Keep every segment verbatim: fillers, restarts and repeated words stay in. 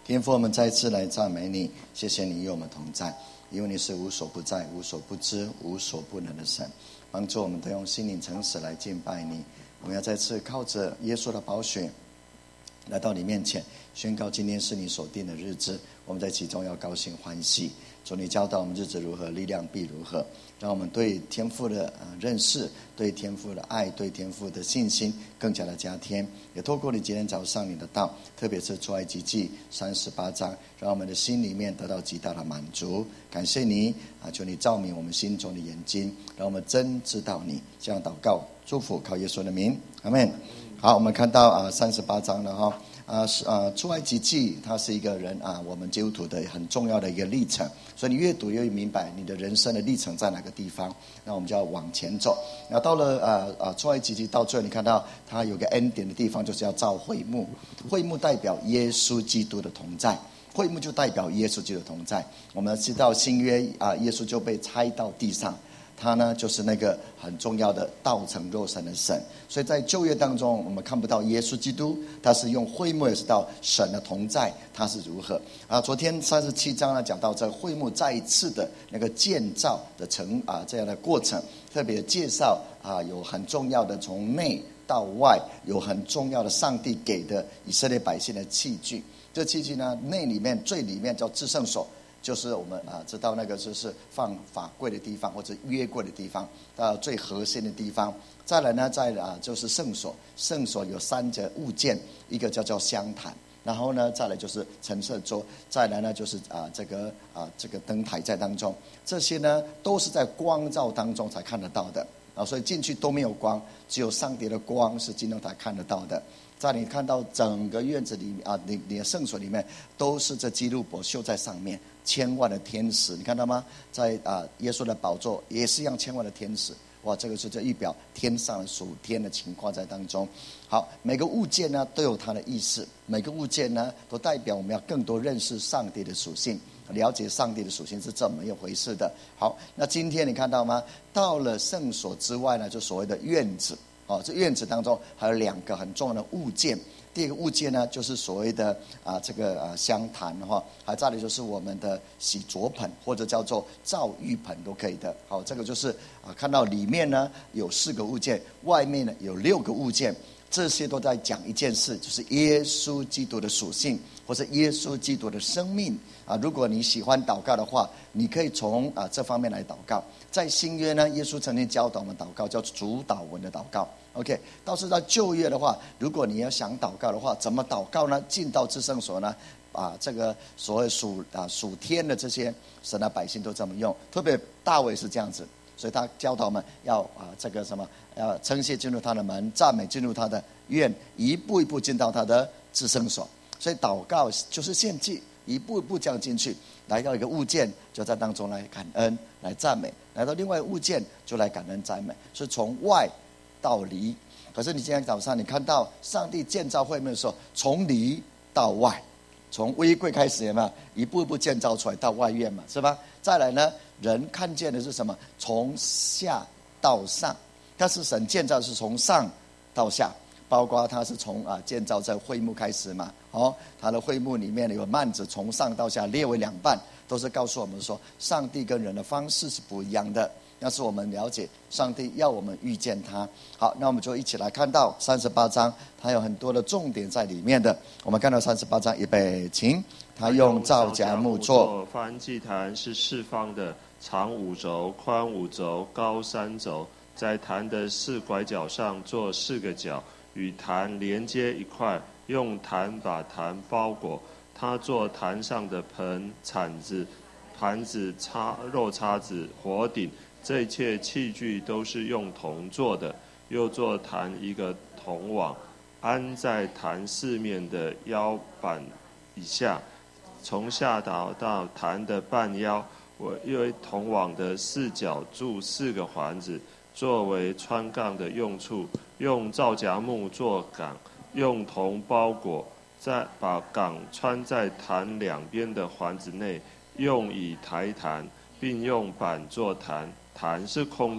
天父，我们再次来赞美你，谢谢你与我们同在，因为你是无所不在、无所不知、无所不能的神。帮助我们都用心灵诚实来敬拜你。我们要再次靠着耶稣的宝血来到你面前，宣告今天是你所定的日子，我们在其中要高兴欢喜。主，你教导我们日子如何，力量必如何，让我们对天父的认识、对天父的爱、对天父的信心更加的加添。也透过你今天早上你的道，特别是出埃及记三十八章，让我们的心里面得到极大的满足。感谢你啊！求你照明我们心中的眼睛，让我们真知道你。这样祷告祝福，靠耶稣的名，阿们。好，我们看到啊三十八章了哈。啊，是啊，出埃及记，它是一个人啊，我们基督徒的很重要的一个历程。所以你越读越明白你的人生的历程在哪个地方。那我们就要往前走。那到了啊啊出埃及记到最后，你看到它有个 ending 的地方，就是要造会幕。会幕代表耶稣基督的同在，会幕就代表耶稣基督的同在。我们知道新约啊，耶稣就被拆到地上。他呢，就是那个很重要的道成肉身的神。所以在旧约当中，我们看不到耶稣基督，他是用会幕也是到神的同在，他是如何啊？昨天三十七章呢，讲到这会幕再一次的那个建造的成啊这样的过程，特别介绍啊有很重要的从内到外，有很重要的上帝给的以色列百姓的器具。这器具呢，内里面最里面叫至圣所。就是我们啊知道那个就是放法柜的地方，或者约柜的地方，到最核心的地方。再来呢，再啊就是圣所，圣所有三个物件，一个叫做香坛，然后呢再来就是陈设桌，再来呢就是啊这个啊这个灯台在当中。这些呢都是在光照当中才看得到的啊，所以进去都没有光，只有上帝的光是进入才看得到的。在你看到整个院子里啊，你你的圣所里面都是这基路伯绣在上面，千万的天使，你看到吗？在啊耶稣的宝座也是一样千万的天使。哇，这个是这预表天上的属天的情况在当中。好，每个物件呢都有它的意思，每个物件呢都代表我们要更多认识上帝的属性，了解上帝的属性是怎么一回事的。好，那今天你看到吗？到了圣所之外呢，就所谓的院子。哦，这院子当中还有两个很重要的物件。第一个物件呢，就是所谓的啊这个啊香坛哈，还再来就是我们的洗濯盆，或者叫做造浴盆都可以的。好，这个就是啊看到里面呢有四个物件，外面呢有六个物件，这些都在讲一件事，就是耶稣基督的属性，或是耶稣基督的生命啊。如果你喜欢祷告的话，你可以从啊这方面来祷告。在新约呢，耶稣曾经教导我们祷告，叫主祷文的祷告。OK， 倒是在旧约的话，如果你要想祷告的话，怎么祷告呢？进到至圣所呢？啊，这个所谓属啊属天的这些神的百姓都这么用，特别大卫是这样子，所以他教导我们要啊这个什么，要称谢进入他的门，赞美进入他的院，一步一步进到他的至圣所。所以祷告就是献祭，一步一步这样进去，来到一个物件就在当中来感恩、来赞美，来到另外一个物件就来感恩赞美，是从外到里。可是你今天早上你看到上帝建造会幕的时候，从里到外，从微柜开始有没有一步一步建造出来到外院嘛，是吧？再来呢，人看见的是什么？从下到上，但是神建造是从上到下，包括它是从啊建造这会幕开始嘛，哦，它的会幕里面有幔子从上到下列为两半，都是告诉我们说，上帝跟人的方式是不一样的。要是我们了解上帝要我们遇见他。好，那我们就一起来看到三十八章，它有很多的重点在里面的。我们看到三十八章，预备请。他用皂荚木做， 燔祭坛是四方的，长五轴，宽五轴，高三轴，在坛的四拐角上做四个角，与坛连接一块，用坛把坛包裹。他做坛上的盆、铲子、盘子、叉肉叉子、火鼎，这一切器具都是用铜做的。又做坛一个铜网，安在坛四面的腰板以下，从下导到坛的半腰，我因为铜网的四角铸四个环子，作为穿杠的用处。用皂荚木做杠，用铜包裹，再把杠穿在坛两边的环子内，用以抬坛，并用板做坛。坛是空的。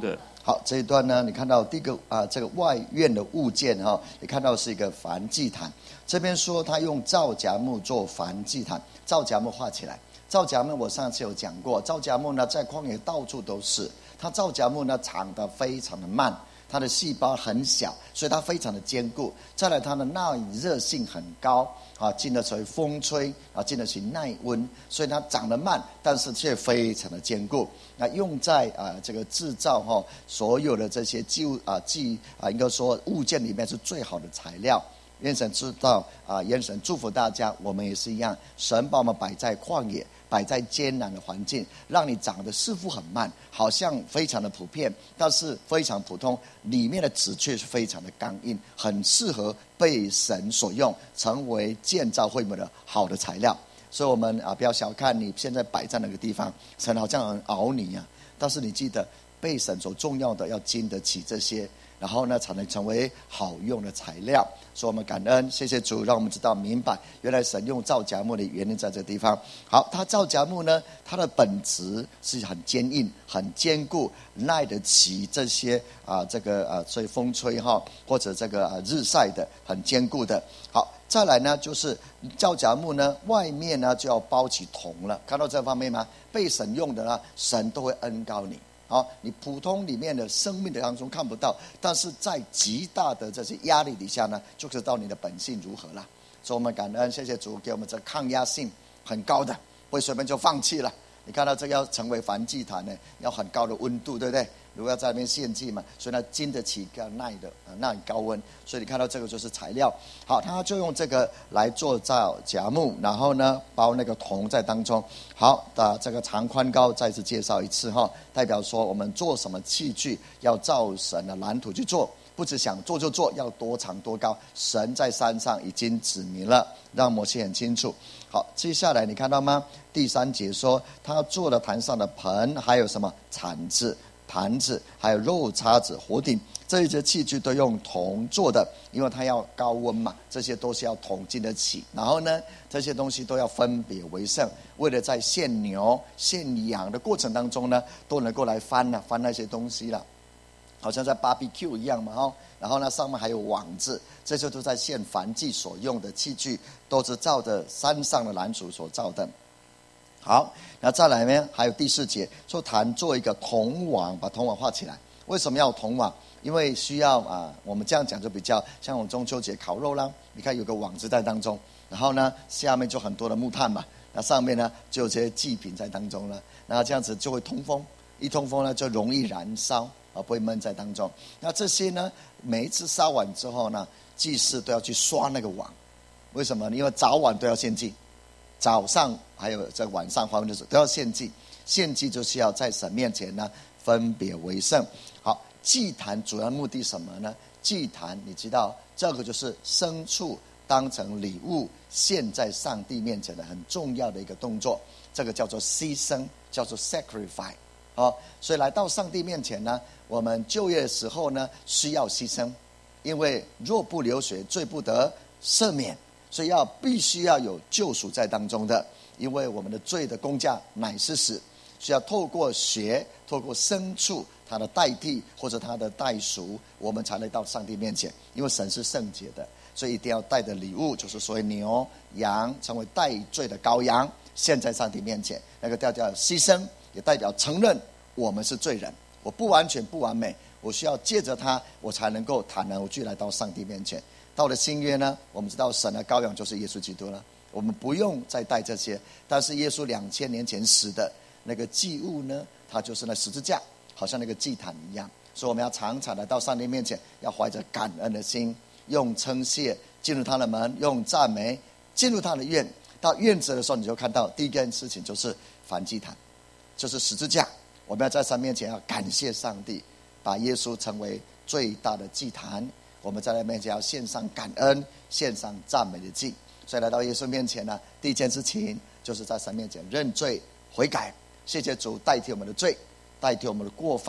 好，这一段呢，你看到第一个啊、呃，这个外院的物件哈、哦，你看到是一个燔祭坛。这边说他用皂荚木做燔祭坛，皂荚木画起来。皂荚木我上次有讲过，皂荚木呢在旷野到处都是，它皂荚木呢长得非常的慢，它的细胞很小，所以它非常的坚固。再来，它的耐热性很高啊，经得起风吹啊，经得起耐温，所以它长得慢，但是却非常的坚固。那用在啊这个制造哈、哦、所有的这些技物啊技啊，应该说物件里面是最好的材料。愿神知道啊，愿神祝福大家，我们也是一样。神把我们摆在旷野，摆在艰难的环境，让你长得似乎很慢，好像非常的普遍，但是非常普通，里面的籽却是非常的刚硬，很适合被神所用，成为建造会幕的好的材料。所以我们啊，不要小看你现在摆在那个地方，神好像很熬你啊，但是你记得被神所重要的要经得起这些，然后呢才能成为好用的材料。所以我们感恩，谢谢主，让我们知道明白，原来神用皂荚木的原因在这个地方。好，它皂荚木呢，它的本质是很坚硬、很坚固，耐得起这些啊这个啊所以风吹哈，或者这个啊日晒的，很坚固的。好，再来呢就是皂荚木呢，外面呢就要包起铜了，看到这方面吗？被神用的呢，神都会恩膏你。好，你普通里面的生命的当中看不到，但是在极大的这些压力底下呢，就知道你的本性如何了。所以我们感恩，谢谢主给我们这抗压性很高的，不会随便就放弃了。你看到这个要成为燔祭坛呢，要很高的温度，对不对？如果要在那边献祭嘛，所以呢经得起个耐的呃耐高温，所以你看到这个就是材料。好，他就用这个来做皂荚木，然后呢包那个铜在当中。好的，这个长宽高再次介绍一次哈，代表说我们做什么器具要照神的蓝图去做，不只想做就做，要多长多高，神在山上已经指明了，让摩西很清楚。好，接下来你看到吗？第三节说他做了坛上的盆，还有什么铲子、盘子，还有肉叉子、火鼎，这一些器具都用铜做的，因为它要高温嘛，这些都是要铜经得起。然后呢，这些东西都要分别为圣，为了在献牛、献羊的过程当中呢，都能够来翻了、啊、翻那些东西了。好像在 B B Q 一样嘛，哦，然后呢上面还有网子，这些都在献燔祭所用的器具，都是照着山上的蓝图所造的。好，那再来呢，还有第四节说坛做一个铜网，把铜网画起来。为什么要铜网？因为需要啊，我们这样讲就比较像我们中秋节烤肉啦，你看有个网子在当中，然后呢下面就很多的木炭嘛，那上面呢就有这些祭品在当中了，那这样子就会通风，一通风呢就容易燃烧。不会闷在当中。那这些呢，每一次烧完之后呢，祭司都要去刷那个网。为什么？因为早晚都要献祭，早上还有在晚上黄昏的时候都要献祭。献祭就是要在神面前呢分别为圣。好，祭坛主要目的什么呢？祭坛你知道，这个就是牲畜当成礼物献在上帝面前的很重要的一个动作，这个叫做牺牲，叫做 sacrifice。哦，所以来到上帝面前呢，我们就业的时候呢，需要牺牲，因为若不流血，罪不得赦免，所以要必须要有救赎在当中的，因为我们的罪的工价乃是死，需要透过血，透过牲畜它的代替或者它的代赎，我们才能到上帝面前，因为神是圣洁的，所以一定要带的礼物就是所谓牛羊，成为代罪的羔羊，献在上帝面前，那个叫叫牺牲。也代表承认我们是罪人，我不完全不完美，我需要借着他，我才能够坦然无惧来到上帝面前。到了新约呢，我们知道神的羔羊就是耶稣基督了，我们不用再带这些，但是耶稣两千年前死的那个祭物呢，它就是那十字架，好像那个祭坛一样，所以我们要常常来到上帝面前，要怀着感恩的心，用称谢进入他的门，用赞美进入他的院。到院子的时候，你就看到第一件事情就是燔祭坛，就是十字架，我们要在神面前要感谢上帝，把耶稣成为最大的祭坛。我们在他面前要献上感恩，献上赞美的祭。所以来到耶稣面前呢，第一件事情就是在神面前认罪悔改，谢谢主代替我们的罪，代替我们的过犯，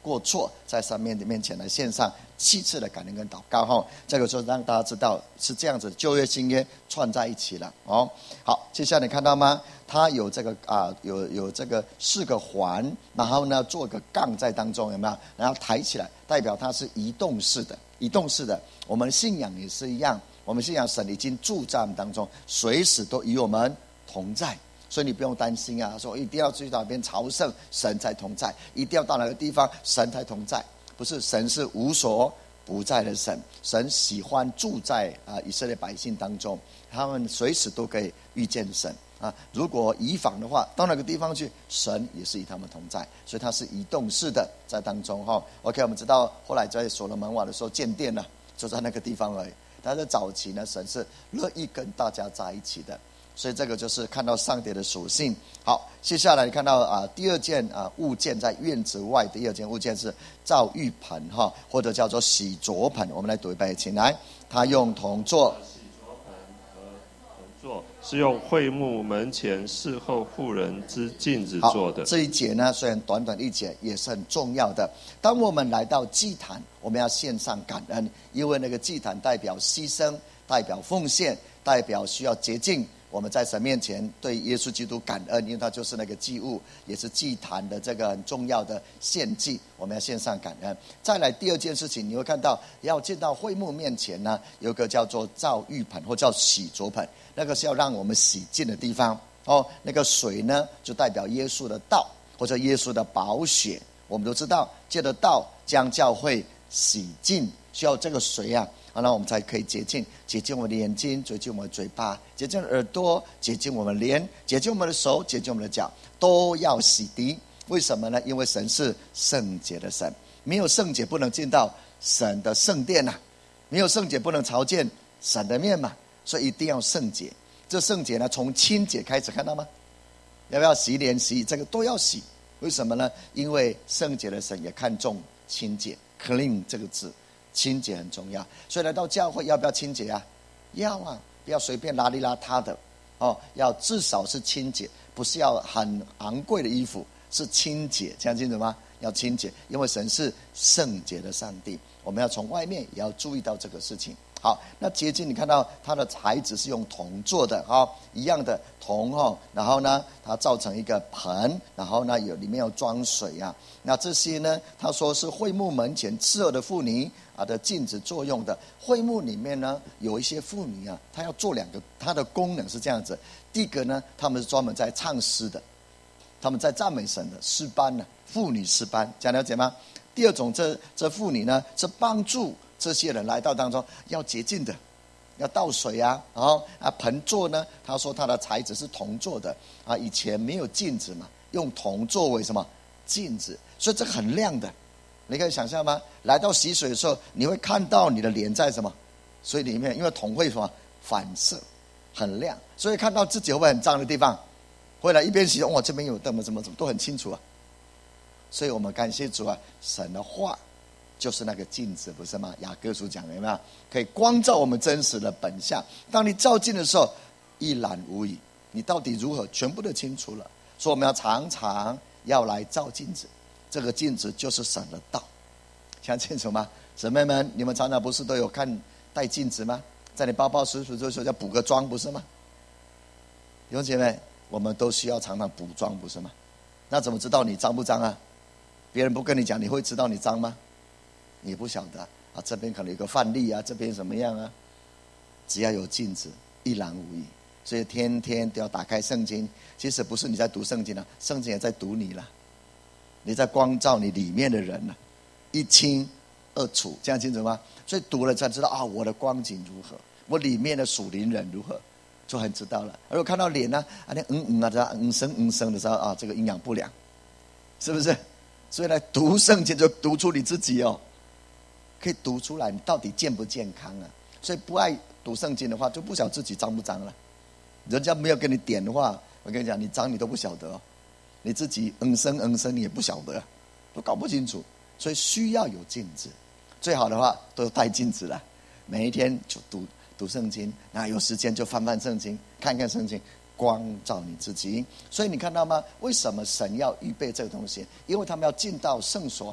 过错，在神面前来献上七次的感恩跟祷告哈。这个就让大家知道是这样子，旧约新约串在一起了哦。好，接下来你看到吗？它有这个啊，有有这个四个环，然后呢做个杠在当中，有没有？然后抬起来，代表它是移动式的，移动式的。我们信仰也是一样，我们信仰神已经住在我们当中，随时都与我们同在。所以你不用担心啊，说一定要去到那边朝圣，神才同在；一定要到哪个地方，神才同在。不是，神是无所不在的神，神喜欢住在啊以色列百姓当中，他们随时都可以遇见神啊。如果移访的话，到哪个地方去，神也是与他们同在，所以它是移动式的在当中哈。OK， 我们知道后来在所罗门王的时候建殿了，就在那个地方而已。但是早期呢，神是乐意跟大家在一起的。所以这个就是看到上帝的属性。好，接下来看到啊，第二件啊物件在院子外，第二件物件是造浴盆哈，或者叫做洗濯盆。我们来读一遍，请来。他用铜做洗濯盆和铜做，是用会幕门前侍候妇人之镜子做的。 这一节呢，虽然短短一节，也是很重要的。当我们来到祭坛，我们要献上感恩，因为那个祭坛代表牺牲，代表奉献，代表需要洁净。我们在神面前对耶稣基督感恩，因为他就是那个祭物，也是祭坛的这个很重要的献祭，我们要献上感恩。再来第二件事情，你会看到要进到会幕面前呢，有一个叫做造浴盆或叫洗濯盆，那个是要让我们洗净的地方哦。那个水呢，就代表耶稣的道或者耶稣的宝血。我们都知道，借着道将教会洗净，需要这个水啊。好，那我们才可以洁净，洁净我们的眼睛，洁净我们的嘴巴，洁净耳朵，洁净我们的脸，洁净我们的手，洁净我们的脚，都要洗涤。为什么呢？因为神是圣洁的神，没有圣洁不能进到神的圣殿啊，没有圣洁不能朝见神的面嘛，所以一定要圣洁。这圣洁呢，从清洁开始，看到吗？要不要洗脸洗这个都要洗？为什么呢？因为圣洁的神也看重清洁 ，clean 这个字。清洁很重要，所以来到教会要不要清洁啊？要啊，不要随便邋里邋遢的哦，要至少是清洁，不是要很昂贵的衣服，是清洁，这样清楚吗？要清洁，因为神是圣洁的上帝，我们要从外面也要注意到这个事情。好，那洁净你看到它的材质是用铜做的哈、哦，一样的铜哈、哦，然后呢，它造成一个盆，然后呢有里面有装水啊。那这些呢，他说是会幕门前伺候的妇女啊的镜子作用的。会幕里面呢有一些妇女啊，她要做两个，她的功能是这样子。第一个呢，他们是专门在唱诗的，他们在赞美神的诗班呢，妇女诗班，这样了解吗？第二种，这这妇女呢是帮助这些人来到当中要洁净的，要倒水啊，然后啊盆座呢，他说它的材质是铜做的啊，以前没有镜子嘛，用铜作为什么镜子，所以这很亮的，你可以想象吗？来到洗水的时候，你会看到你的脸在什么水里面，因为铜会什么反射，很亮，所以看到自己会不会很脏的地方，回来一边洗，哇，这边有怎么怎么怎么都很清楚啊。所以我们感谢主啊，神的话就是那个镜子，不是吗？雅各书讲的有没有？可以光照我们真实的本相。当你照镜的时候，一览无遗，你到底如何，全部都清楚了。所以我们要常常要来照镜子，这个镜子就是神的道，想清楚吗？姊妹们，你们常常不是都有看带镜子吗？在你包包时时说要补个妆，不是吗？弟兄姐妹，我们都需要常常补妆，不是吗？那怎么知道你脏不脏啊？别人不跟你讲，你会知道你脏吗？你不晓得啊，这边可能有个范例啊，这边怎么样啊？只要有镜子，一览无遗。所以天天都要打开圣经。其实不是你在读圣经啊，圣经也在读你了。你在光照你里面的人了，一清二楚，这样清楚吗？所以读了才知道啊，我的光景如何，我里面的属灵人如何，就很知道了。如果看到脸呢，啊，那嗯嗯啊，嗯声嗯声的时候啊，这个营养不良，是不是？所以来读圣经就读出你自己哦，可以读出来你到底健不健康啊。所以不爱读圣经的话，就不晓得自己脏不脏了。人家没有跟你点的话，我跟你讲，你脏你都不晓得哦，你自己嗯声嗯声你也不晓得，都搞不清楚。所以需要有镜子，最好的话都带镜子了，每一天就读读圣经，那有时间就翻翻圣经，看看圣经，光照你自己。所以你看到吗？为什么神要预备这个东西？因为他们要进到圣所了，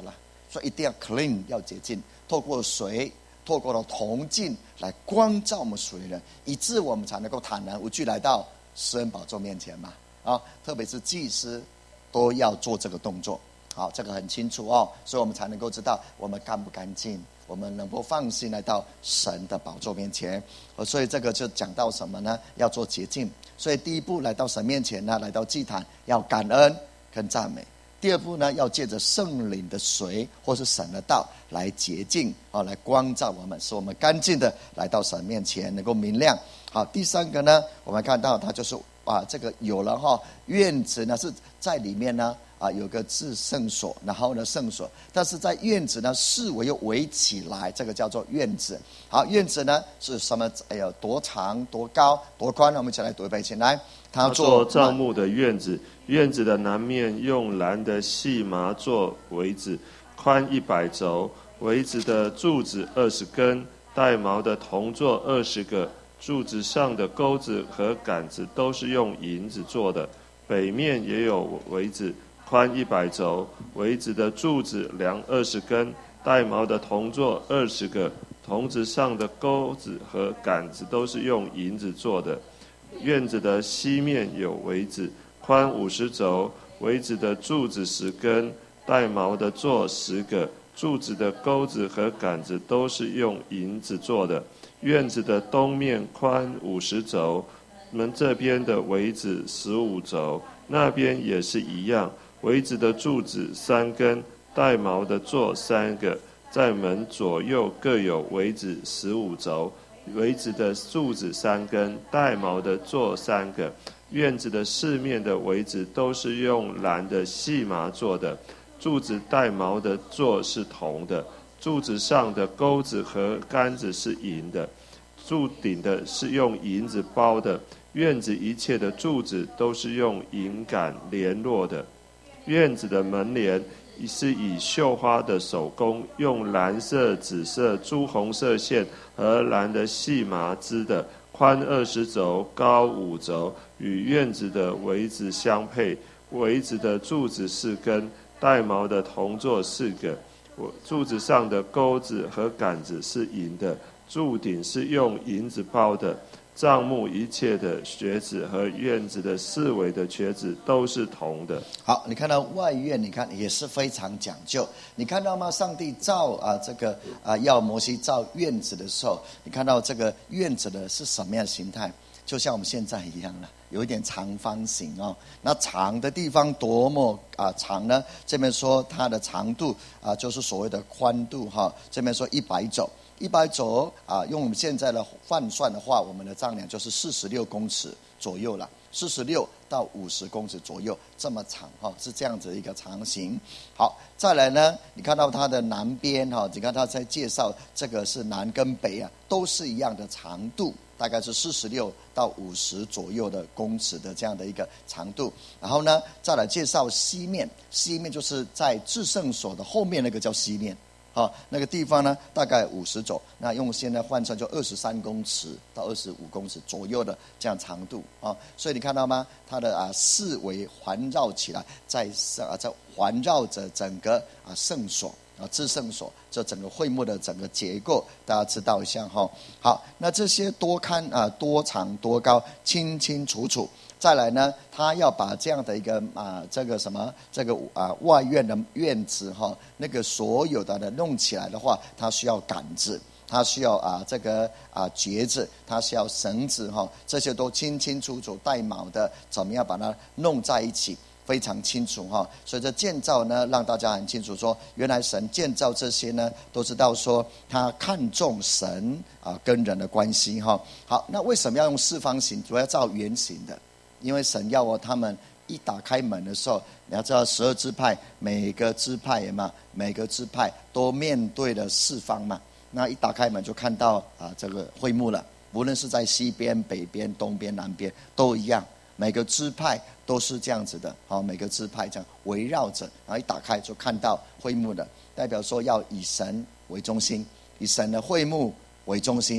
所以一定要 clean， 要洁净，透过水，透过了铜镜来光照我们属灵人，以致我们才能够坦然无惧来到施恩宝座面前嘛。啊，特别是祭司都要做这个动作。好，这个很清楚哦，所以我们才能够知道我们干不干净，我们能够放心来到神的宝座面前。所以这个就讲到什么呢？要做洁净。所以第一步来到神面前呢，来到祭坛要感恩跟赞美。第二步呢，要借着圣灵的水或是神的道来洁净啊，来光照我们，使我们干净的来到神面前，能够明亮。好，第三个呢，我们看到它就是啊，这个有了哈，院子呢是在里面呢。啊，有个至圣所，然后呢圣所，但是在院子呢四围又围起来，这个叫做院子。好，院子呢是什么？哎呦，多长、多高、多宽呢？我们一起来读一遍，请来。 他做帐幕的院子，院子的南面用蓝的细麻做围子，宽一百肘，围子的柱子二十根，带毛的铜座二十个，柱子上的钩子和杆子都是用银子做的。北面也有围子。宽一百肘，围子的柱子量二十根，带毛的铜座二十个，铜子上的钩子和杆子都是用银子做的。院子的西面有围子，宽五十肘，围子的柱子十根，带毛的座十个，柱子的钩子和杆子都是用银子做的。院子的东面宽五十肘，门这边的围子十五肘，那边也是一样。围子的柱子三根，带毛的座三个，在门左右各有围子十五轴。围子的柱子三根，带毛的座三个。院子的四面的围子都是用蓝的细麻做的，柱子带毛的座是铜的，柱子上的钩子和杆子是银的，柱顶的是用银子包的。院子一切的柱子都是用银杆联络的。院子的门帘是以绣花的手工，用蓝色、紫色、朱红色线和蓝的细麻织的，宽二十肘，高五肘，与院子的围子相配。围子的柱子四根，带毛的铜座四个，柱子上的钩子和杆子是银的，柱顶是用银子包的。帐幕一切的橛子和院子的四围的橛子都是铜的。 好，你看到外院，你看也是非常讲究。你看到吗？上帝造啊这个啊要摩西造院子的时候，你看到这个院子的是什么样的形态？就像我们现在一样了，有一点长方形哦。那长的地方多么啊长呢？这边说它的长度啊，就是所谓的宽度哈。这边说一百肘。一百肘啊，用我们现在的换算的话，我们的丈量就是四十六公尺左右了，四十六到五十公尺左右，这么长哈，是这样子一个长形。好，再来呢，你看到它的南边哈，你看它在介绍这个是南跟北啊，都是一样的长度，大概是四十六到五十左右的公尺的这样的一个长度。然后呢，再来介绍西面，西面就是在至圣所的后面那个叫西面。好，那个地方呢，大概五十肘，那用现在换算就二十三公尺到二十五公尺左右的这样长度啊。所以你看到吗？它的啊四围环绕起来，在啊在环绕着整个啊圣所啊至圣所，这整个会幕的整个结构，大家知道一下哈。好，那这些多宽啊多长多高，清清楚楚。再来呢，他要把这样的一个啊，这个什么，这个啊外院的院子哈，那个所有的弄起来的话，它需要杆子，它需要啊这个啊橛子，它需要绳子哈，这些都清清楚楚带毛的，怎么样把它弄在一起？非常清楚哈，所以这建造呢，让大家很清楚说，原来神建造这些呢，都知道说他看重神啊跟人的关系哈。好，那为什么要用四方形？主要造圆形的。因为神要我他们一打开门的时候，你要知道十二支派每个支派嘛，每个支派都面对了四方嘛。那一打开门就看到啊这个会幕了，无论是在西边、北边、东边、南边都一样，每个支派都是这样子的。好，每个支派这样围绕着，然后一打开就看到会幕的，代表说要以神为中心，以神的会幕为中心。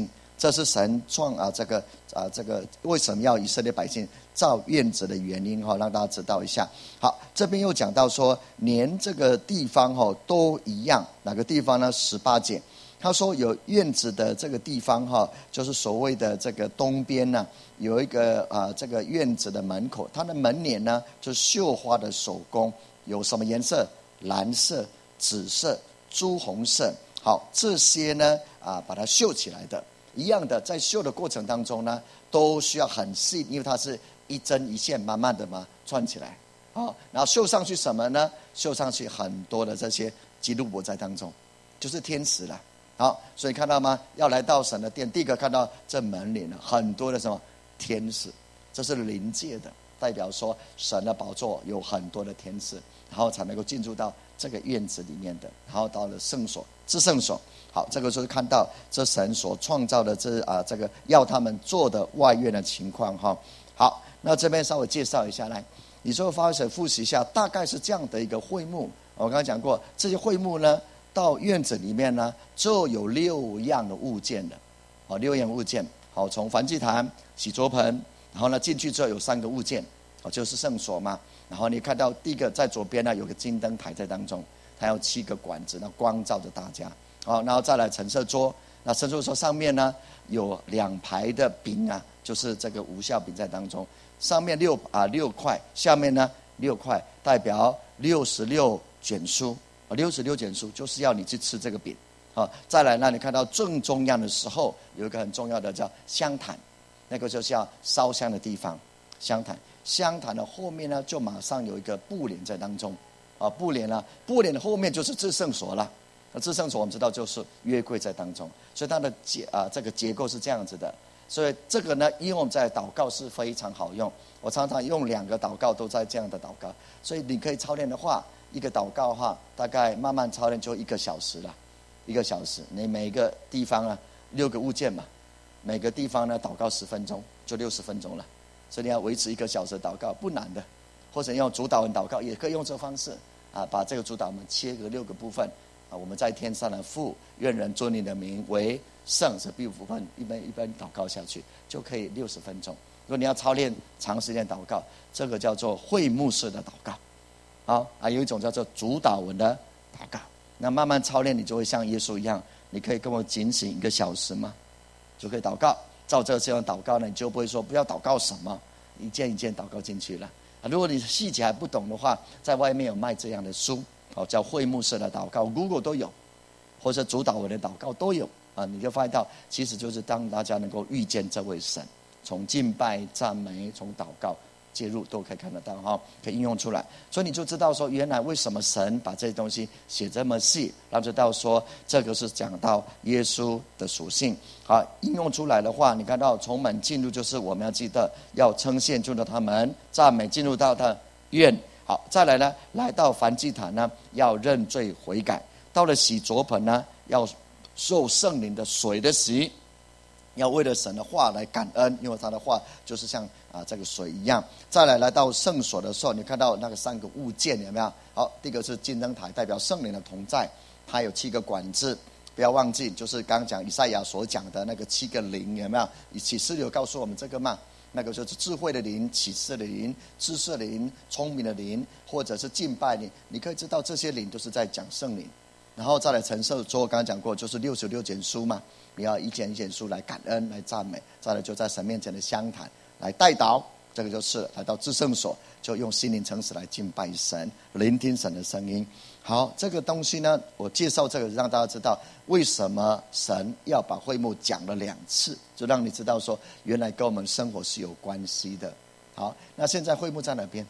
这是神创啊这个啊这个为什么要以色列百姓造院子的原因哈，让大家知道一下。好，这边又讲到说，连这个地方哈都一样，哪个地方呢？十八节，他说有院子的这个地方哈，就是所谓的这个东边呢，有一个啊这个院子的门口，它的门帘呢就是绣花的手工，有什么颜色？蓝色、紫色、朱红色。好，这些呢啊把它绣起来的，一样的，在绣的过程当中呢，都需要很细，因为它是一针一线慢慢的嘛串起来。好，然后绣上去什么呢？绣上去很多的这些基督伯在当中，就是天使了。好，所以看到吗？要来到神的殿，第一个看到这门帘了，很多的什么天使，这是临界的，代表说神的宝座有很多的天使，然后才能够进入到这个院子里面的，然后到了圣所、至圣所。好，这个就是看到这神所创造的这啊这个要他们做的外院的情况哈。好，那这边稍微介绍一下来，你说发生复习一下，大概是这样的一个会幕。我刚才讲过，这些会幕呢，到院子里面呢，就有六样的物件的，好，六样物件。好，从燔祭坛、洗濯盆，然后呢进去之后有三个物件，好，就是圣所嘛。然后你看到第一个在左边呢有个金灯台在当中，它有七个管子，那光照着大家。好，然后再来陈设桌，那陈设桌上面呢有两排的饼啊，就是这个无酵饼在当中，上面六啊六块，下面呢六块，代表六十六卷书。六十六卷书就是要你去吃这个饼。好，再来呢，你看到正中央的时候有一个很重要的叫香坛，那个就是要烧香的地方。香坛，香坛的后面呢就马上有一个布帘在当中。啊，布帘呢，布帘的后面就是至圣所了。那至圣所我们知道就是约柜在当中，所以它的结啊这个结构是这样子的。所以这个呢，应用在祷告是非常好用。我常常用两个祷告都在这样的祷告，所以你可以操练的话，一个祷告哈，大概慢慢操练就一个小时了，一个小时。你每个地方啊，六个物件嘛，每个地方呢祷告十分钟，就六十分钟了。所以你要维持一个小时的祷告不难的，或者用主祷文祷告也可以用这个方式啊，把这个主祷文切个六个部分啊。我们在天上的父，愿人尊你的名为圣，是第五部分，一般一般祷告下去就可以六十分钟。如果你要操练长时间祷告，这个叫做会幕式的祷告。好，还有一种叫做主祷文的祷告。那慢慢操练，你就会像耶稣一样，你可以跟我警醒一个小时嘛，就可以祷告。照这这样祷告呢，你就不会说不要祷告什么，一件一件祷告进去了。如果你细节还不懂的话，在外面有卖这样的书，哦，叫会幕式的祷告 ，Google 都有，或者主祷文的祷告都有啊。你就发现到，其实就是当大家能够遇见这位神，从敬拜、赞美，从祷告介入都可以看得到哈，可以应用出来。所以你就知道说，原来为什么神把这些东西写这么细，然后知道说这个是讲到耶稣的属性。好，应用出来的话，你看到从门进入就是我们要记得要称谢进入他门，赞美进入到他院。好，再来呢，来到燔祭坛呢要认罪悔改，到了洗濯盆呢要受圣灵的水的洗。要为了神的话来感恩，因为他的话就是像啊这个水一样。再来来到圣所的时候，你看到那个三个物件有没有？好，第一个是金灯台，代表圣灵的同在，它有七个管子，不要忘记，就是刚刚讲以赛亚所讲的那个七个灵有没有？启示有告诉我们这个嘛？那个就是智慧的灵、启示的灵、知识的灵、聪明的灵，或者是敬拜灵。你可以知道这些灵都是在讲圣灵。然后再来陈设桌，刚刚讲过，就是六十六卷书嘛，你要一卷一卷书来感恩、来赞美。再来就在神面前的香坛来代祷，这个就是来到至圣所，就用心灵诚实来敬拜神，聆听神的声音。好，这个东西呢，我介绍这个让大家知道为什么神要把会幕讲了两次，就让你知道说原来跟我们生活是有关系的。好，那现在会幕在哪边？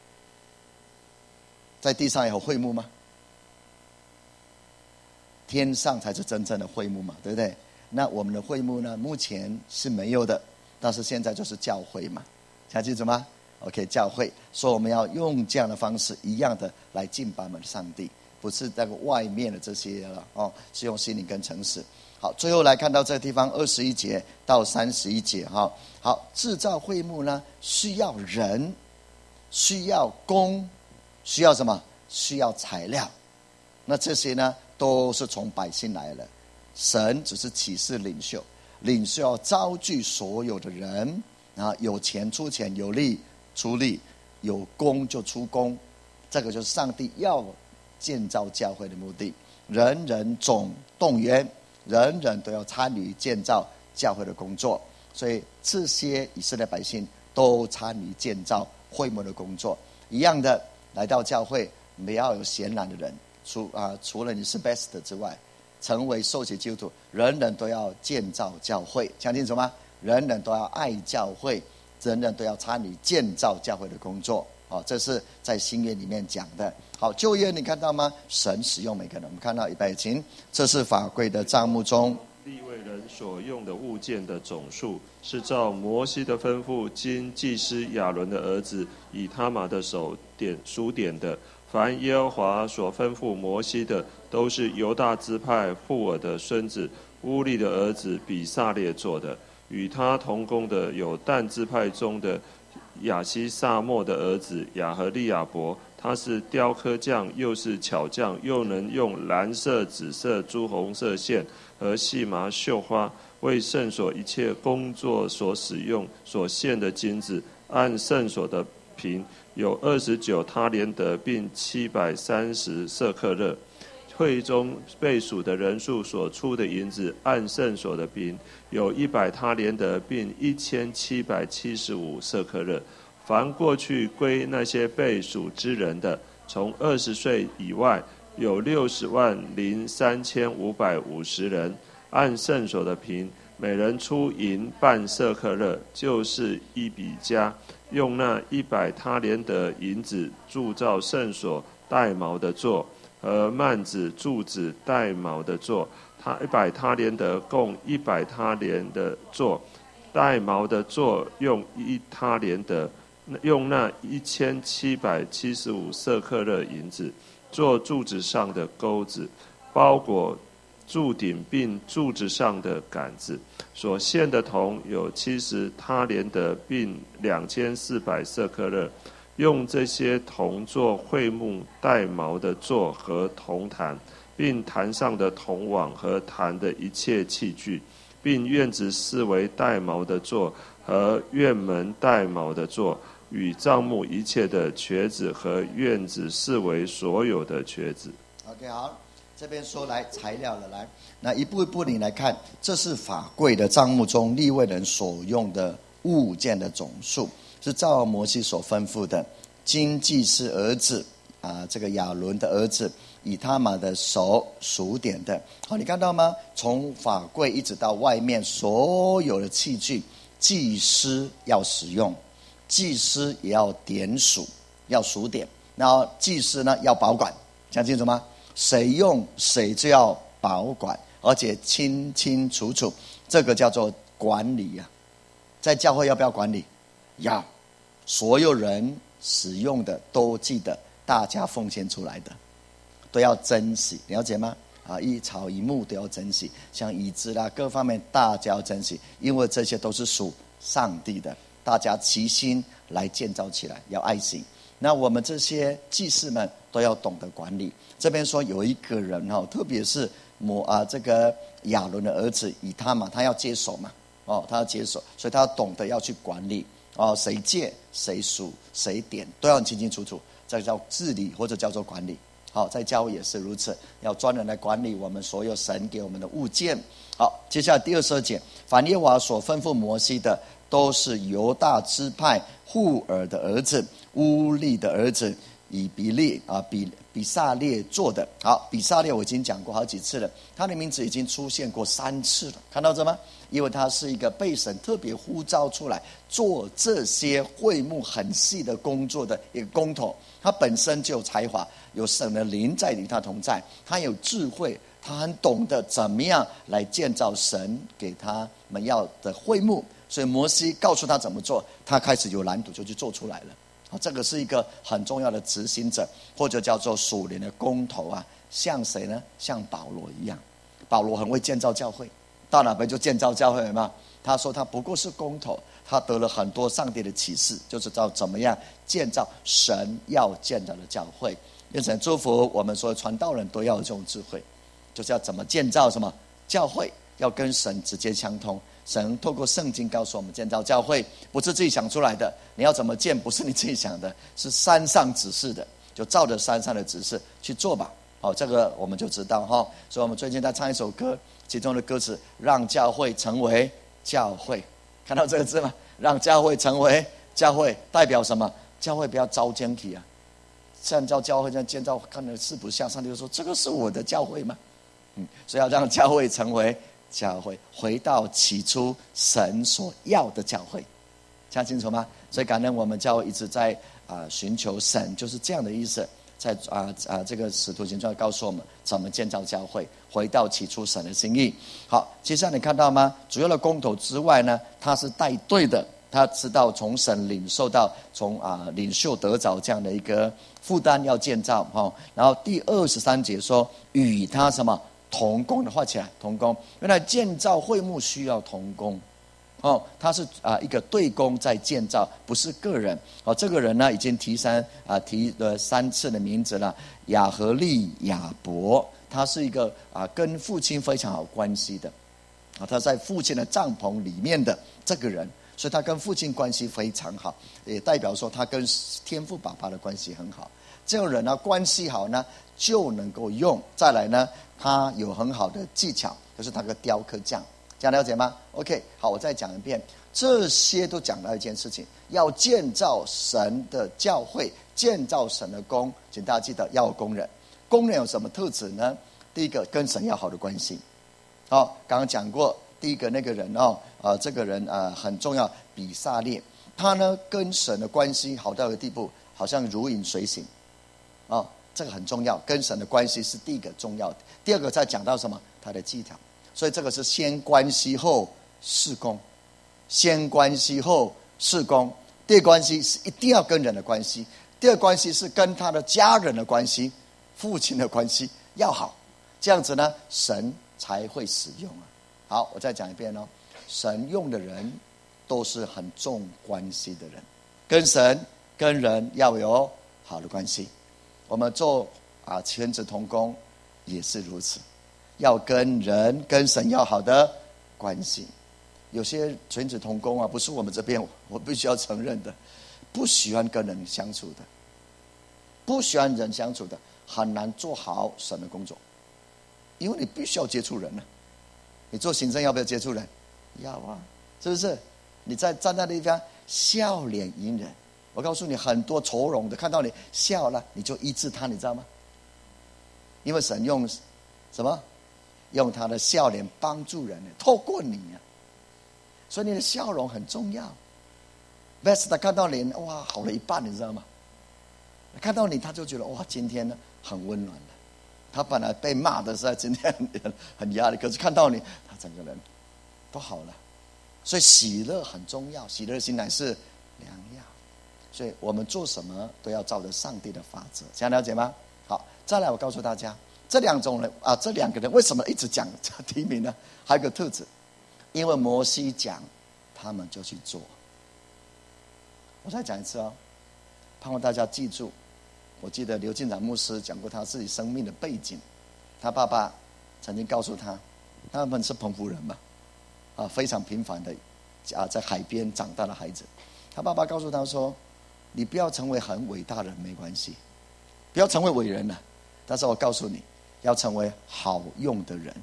在地上有会幕吗？天上才是真正的会幕嘛，对不对？那我们的会幕呢，目前是没有的，但是现在就是教会嘛，还记住吗 ？OK， 教会说我们要用这样的方式，一样的来敬拜我们的上帝，不是那个外面的这些了哦，是用心灵跟诚实。好，最后来看到这个地方二十一节到三十一节哈。好，制造会幕呢，需要人，需要工，需要什么？需要材料。那这些呢？都是从百姓来了，神只是启示领袖， 领袖要招聚所有的人啊，有钱出钱，有力出力，有功就出功。这个就是上帝要建造教会的目的，人人总动员，人人都要参与建造教会的工作。所以这些以色列百姓都参与建造会幕的工作。一样的，来到教会不要有闲懒的人，除啊除了你是 best 之外，成为受洗基督徒，人人都要建造教会，讲清楚吗？人人都要爱教会，人人都要参与建造教会的工作。哦，这是在新约里面讲的。好，旧约你看到吗？神使用每个人。我们看到预备经，这是法柜的帐幕中利未人所用的物件的总数，是照摩西的吩咐，经祭司亚伦的儿子以他玛的手点数点的。凡耶和华所吩咐摩西的，都是犹大支派户尔的孙子乌利的儿子比撒列做的。与他同工的有但支派中的亚西撒莫的儿子亚和利亚伯，他是雕刻匠，又是巧匠，又能用蓝色、紫色、朱红色线和细麻绣花，为圣所一切工作所使用所献的金子，按圣所的平有二十九他连得，并七百三十舍客勒。会中被数的人数所出的银子，按圣所的平有一百他连得，并一千七百七十五舍客勒。凡过去归那些被数之人的，从二十岁以外有六十万零三千五百五十人，按圣所的平，每人出银半舍客勒，就是一比加，用那一百他连得银子铸造圣所带毛的座和幔子、柱子、带毛的座。他一百他连得共一百他连的座，带毛的座用一他连得，用那一千七百七十五舍客勒银子做柱子上的钩子，包裹柱顶并柱子上的杆子。所献的铜有七十他连得，并两千四百舍客勒。用这些铜做会幕带毛的座和铜坛，并坛上的铜网和坛的一切器具，并院子四围带毛的座和院门带毛的座，与帐幕一切的橛子和院子四围所有的橛子。 OK， 好，这边说来材料了，来，那一步一步你来看，这是法柜的帐幕中利未人所用的物件的总数，是照摩西所吩咐的，经祭司儿子啊，这个亚伦的儿子以他玛的手数点的。好，你看到吗？从法柜一直到外面所有的器具，祭司要使用，祭司也要点数，要数点，然后祭司呢要保管，讲清楚吗？谁用谁就要保管，而且清清楚楚，这个叫做管理啊。在教会要不要管理？要，所有人使用的都记得大家奉献出来的，都要珍惜，了解吗？啊，一草一木都要珍惜，像椅子啦各方面大家要珍惜，因为这些都是属上帝的，大家齐心来建造起来，要爱惜。那我们这些祭司们都要懂得管理。这边说有一个人哈，特别是摩啊这个亚伦的儿子以他嘛，他要接手嘛，哦，他要接手，所以他要懂得要去管理哦，谁借谁数谁点都要很清清楚楚，这叫治理或者叫做管理。好，在教会也是如此，要专人来管理我们所有神给我们的物件。好，接下来第二十二节，凡耶和华所吩咐摩西的，都是犹大支派户尔的儿子乌利的儿子以比利啊比比撒列做的。好，比撒列我已经讲过好几次了，他的名字已经出现过三次了，看到这吗？因为他是一个被神特别呼召出来做这些会幕很细的工作的一个工头，他本身就有才华，有神的灵在与他同在，他有智慧，他很懂得怎么样来建造神给他们要的会幕，所以摩西告诉他怎么做，他开始有蓝图就去做出来了。这个是一个很重要的执行者，或者叫做属灵的工头啊。像谁呢？像保罗一样，保罗很会建造教会，到哪边就建造教会了嘛。他说他不过是工头，他得了很多上帝的启示，就知道怎么样建造神要建造的教会。愿神祝福我们所有传道人都要有这种智慧，就是要怎么建造什么教会， 要跟神直接相通。神透过圣经告诉我们，建造教会不是自己想出来的，你要怎么建不是你自己想的，是山上指示的，就照着山上的指示去做吧。好，这个我们就知道哈。所以我们最近在唱一首歌，其中的歌词让教会成为教会，看到这个字吗？让教会成为教会，代表什么？教会不要招奸体啊！建造教会这样建造，看着四不像，上帝就说：“这个是我的教会吗？”嗯，所以要让教会成为教会，回到起初神所要的教会，讲清楚吗？所以感恩我们教会一直在啊、呃、寻求神，就是这样的意思。在啊啊这个使徒行传告诉我们怎么建造教会，回到起初神的心意。好，接下来你看到吗？主要的工头之外呢，他是带队的，他知道从神领受到从啊领袖得着这样的一个负担要建造哈、哦。然后第二十三节说与他什么同工的，画起来同工。原来建造会幕需要同工。哦，他是啊一个队工在建造，不是个人。哦，这个人呢已经提三啊提了三次的名字了，亚和利亚伯，他是一个啊跟父亲非常好关系的，啊他在父亲的帐篷里面的这个人，所以他跟父亲关系非常好，也代表说他跟天父爸爸的关系很好。这种人呢关系好呢就能够用。再来呢，他有很好的技巧，就是他个雕刻匠。这样了解吗 ？OK， 好，我再讲一遍，这些都讲到一件事情，要建造神的教会，建造神的宫，请大家记得要有工人。工人有什么特质呢？第一个，跟神要好的关系。好、哦，刚刚讲过，第一个那个人哦，呃，这个人呃很重要，比撒列，他呢跟神的关系好到一个地步，好像如影随形。哦，这个很重要，跟神的关系是第一个重要的。第二个再讲到什么？他的技巧。所以这个是先关系后事工，先关系后事工。第二关系是一定要跟人的关系，第二关系是跟他的家人的关系，父亲的关系要好，这样子呢，神才会使用啊。好，我再讲一遍哦，神用的人都是很重关系的人，跟神跟人要有好的关系。我们做啊全职同工也是如此。要跟人跟神要好的关系。有些全职同工啊，不是我们这边我必须要承认的，不喜欢跟人相处的，不喜欢人相处的，很难做好神的工作。因为你必须要接触人啊。你做行政要不要接触人？要啊，是不是？你在站在那地方笑脸迎人，我告诉你，很多愁容的看到你笑了，你就医治他，你知道吗？因为神用什么？用他的笑脸帮助人，透过你啊，所以你的笑容很重要。best 他看到你，哇，好了一半，你知道吗？看到你，他就觉得哇，今天呢很温暖的。他本来被骂的时候，今天很很压力，可是看到你，他整个人都好了。所以喜乐很重要，喜乐心乃是良药。所以我们做什么都要照着上帝的法则，这样了解吗？好，再来我告诉大家。这两种人啊，这两个人为什么一直讲这提名呢？还有一个特质，因为摩西讲，他们就去做。我再讲一次哦，盼望大家记住。我记得刘进长牧师讲过他自己生命的背景，他爸爸曾经告诉他，他们是澎湖人嘛，啊，非常平凡的啊，在海边长大的孩子。他爸爸告诉他说：“你不要成为很伟大的人没关系，不要成为伟人了，但是我告诉你。”要成为好用的人，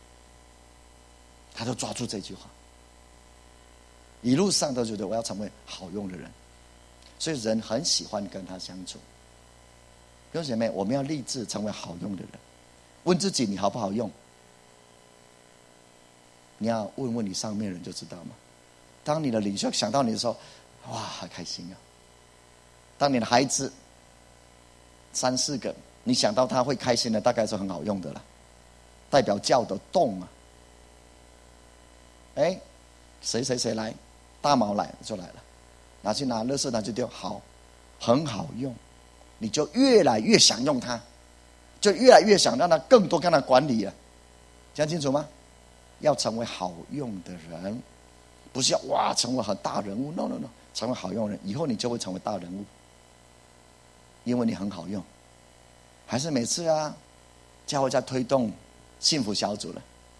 他都抓住这句话，一路上都觉得我要成为好用的人，所以人很喜欢跟他相处。弟兄姐妹，我们要立志成为好用的人。问自己你好不好用？你要问问你上面人就知道吗？当你的领袖想到你的时候，哇，好开心啊！当你的孩子三四个。你想到他会开心的，大概是很好用的了，代表叫得动啊。哎，谁谁谁来，大毛来就来了，拿去拿垃圾拿去丢，好，很好用，你就越来越想用它，就越来越想让他更多跟他管理了，讲清楚吗？要成为好用的人，不是要哇成为很大人物 ，no no no， 成为好用的人，以后你就会成为大人物，因为你很好用。还是每次啊，教会在推动幸福小组了，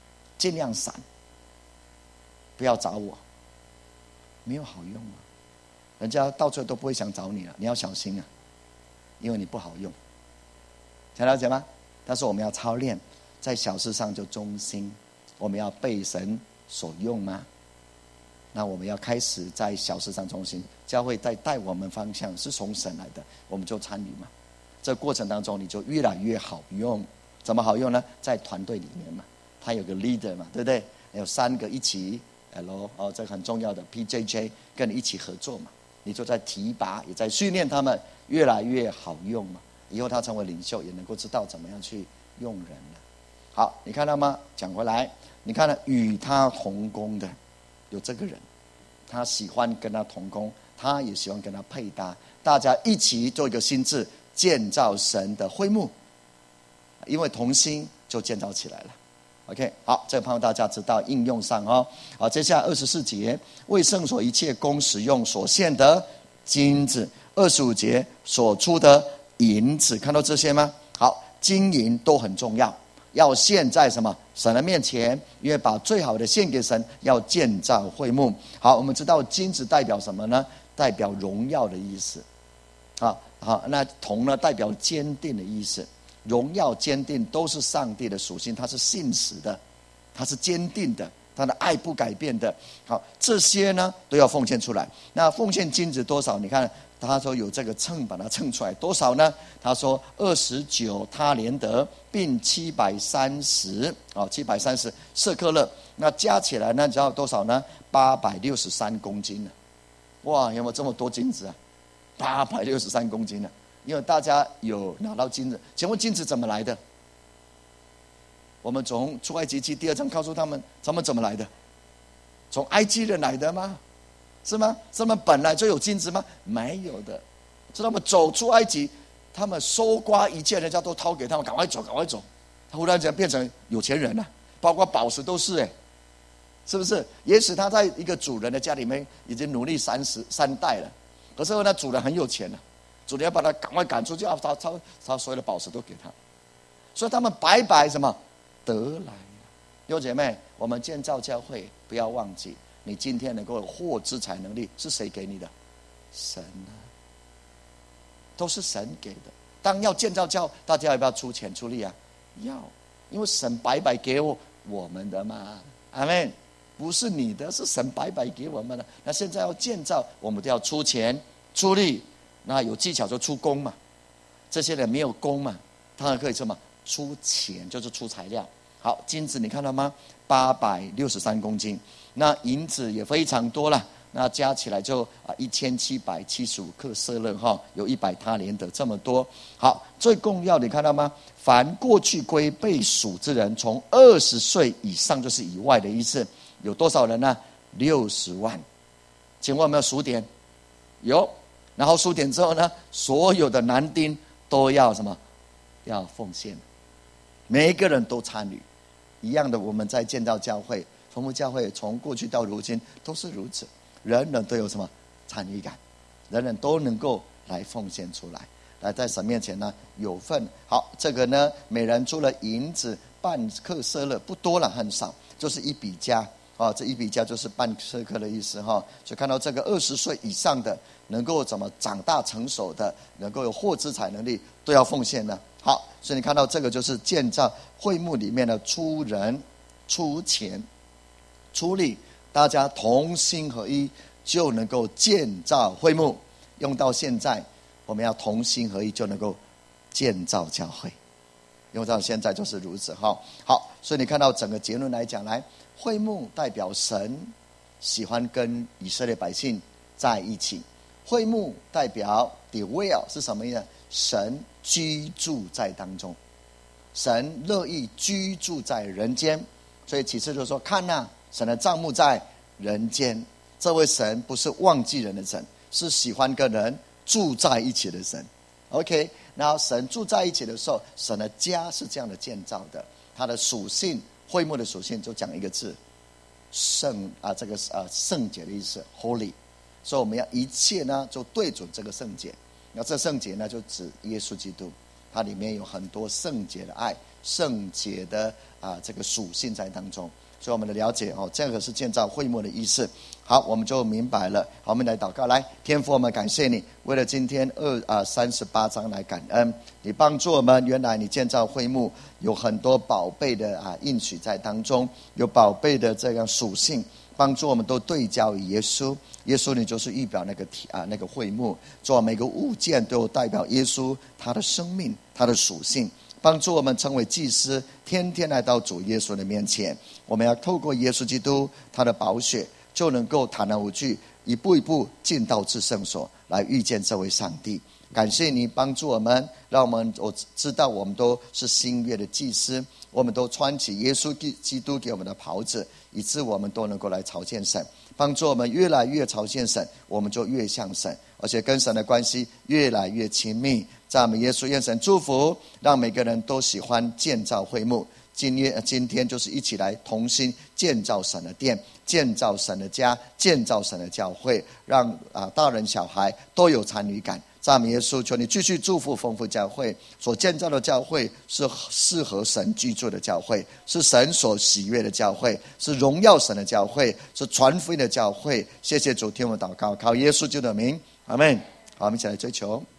尽量闪，不要找我，没有好用啊。人家到最后都不会想找你了，你要小心啊，因为你不好用。想了解吗？但是我们要操练，在小事上就忠心。我们要被神所用吗？那我们要开始在小事上忠心。教会在带我们方向是从神来的，我们就参与嘛。这过程当中你就越来越好用。怎么好用呢？在团队里面嘛，他有个 leader 嘛，对不对？有三个一起 L 哦，这个很重要的 P J J 跟你一起合作嘛，你就在提拔，也在训练他们越来越好用嘛。以后他成为领袖，也能够知道怎么样去用人了。好，你看到吗？讲回来，你看到与他同工的有这个人，他喜欢跟他同工，他也喜欢跟他配搭，大家一起做一个心志，建造神的会幕。因为同心就建造起来了。 OK， 好，这个盼望大家知道应用上哦。好，接下来二十四节，为圣所一切供使用所献的金子。二十五节，所出的银子，看到这些吗？好，金银都很重要，要献在什么？神的面前，因为把最好的献给神，要建造会幕。好，我们知道金子代表什么呢？代表荣耀的意思。好，好，那铜呢，代表坚定的意思。荣耀坚定都是上帝的属性，他是信实的，他是坚定的，他的爱不改变的。好，这些呢都要奉献出来。那奉献金子多少？你看他说有这个秤把它称出来，多少呢？他说二十九他连得，并七百三十哦，七百三十舍客勒。那加起来呢，你知道多少呢？八百六十三公斤呢。哇，有没有这么多金子啊？八百六十三公斤呢。因为大家有拿到金子，请问金子怎么来的？我们从出埃及记第二章告诉他们，他们怎么来的？从埃及人来的吗？是吗？他们本来就有金子吗？没有的，是他们走出埃及，他们搜刮一切，人家都掏给他们，赶快走，赶快走。他忽然间变成有钱人了，包括宝石都是哎，是不是？也许他在一个主人的家里面已经努力三十三代了，可是那主人很有钱了。主人要把他赶快赶出去，要他他他所有的宝石都给他，所以他们白白什么得来。弟兄姐妹，我们建造教会，不要忘记，你今天能够有获资财能力是谁给你的？神啊，都是神给的。当要建造教，大家要不要出钱出力啊？要，因为神白白给我我们的嘛。阿们，不是你的，是神白白给我们的。那现在要建造，我们都要出钱出力。那有技巧就出工嘛，这些人没有工嘛，他们可以什么出钱，就是出材料。好，金子你看到吗？八百六十三公斤，那银子也非常多了，那加起来就啊一千七百七十五克舍勒哈，有一百他连得这么多。好，最重要你看到吗？凡过去归被数之人，从二十岁以上就是以外的意思，有多少人呢？六十万。请问有没有数点？有。然后数点之后呢，所有的男丁都要什么？要奉献，每一个人都参与。一样的，我们在建造教会、丰富教会，从过去到如今都是如此，人人都有什么参与感，人人都能够来奉献出来，来在神面前呢有份。好，这个呢，每人出了银子半克舍勒，不多了，很少，就是一比加。啊，这一比加就是半舍客的意思哈，就看到这个二十岁以上的，能够怎么长大成熟的，能够有获资财能力，都要奉献呢。好，所以你看到这个就是建造会幕里面的出人、出钱、出力，大家同心合一，就能够建造会幕。用到现在，我们要同心合一，就能够建造教会。用到现在就是如此哈。好，所以你看到整个结论来讲，来。会幕代表神喜欢跟以色列百姓在一起，会幕代表 dwell 是什么意思？神居住在当中，神乐意居住在人间。所以其次就是说，看啊，神的帐幕在人间。这位神不是忘记人的神，是喜欢跟人住在一起的神。 OK， 然后神住在一起的时候，神的家是这样的建造的，它的属性，会幕的属性就讲一个字，圣啊，这个呃圣洁的意思 ，holy。所以我们要一切呢，就对准这个圣洁。那这圣洁呢，就指耶稣基督，它里面有很多圣洁的爱、圣洁的啊这个属性在当中。 所以我们的了解哦，这个是建造会幕的意思。好，我们就明白了。好，我们来祷告。来，天父，我们感谢你，为了今天二啊三十八章来感恩，你帮助我们。原来你建造会幕有很多宝贝的啊应许在当中，有宝贝的这样属性，帮助我们都对焦于耶稣。耶稣，你就是预表那个啊那个会幕，做每个物件都有代表耶稣他的生命、他的属性。帮助我们成为祭司，天天来到主耶稣的面前。我们要透过耶稣基督他的宝血，就能够坦然无惧，一步一步进到至圣所，来遇见这位上帝。感谢你帮助我们，让我们我知道我们都是新约的祭司，我们都穿起耶稣基督给我们的袍子，以致我们都能够来朝见神。帮助我们越来越朝见神，我们就越像神，而且跟神的关系越来越亲密。赞美耶稣，愿神祝福，让每个人都喜欢建造会幕。今天今天就是一起来同心建造神的殿，建造神的家，建造神的教会，让啊大人小孩都有参与感。赞美耶稣，求你继续祝福丰富教会所建造的教会是适合神居住的教会，是神所喜悦的教会，是荣耀神的教会，是传福音的教会。谢谢主，听我们祷告，靠耶稣基督的名，阿们。好，我们一起来追求。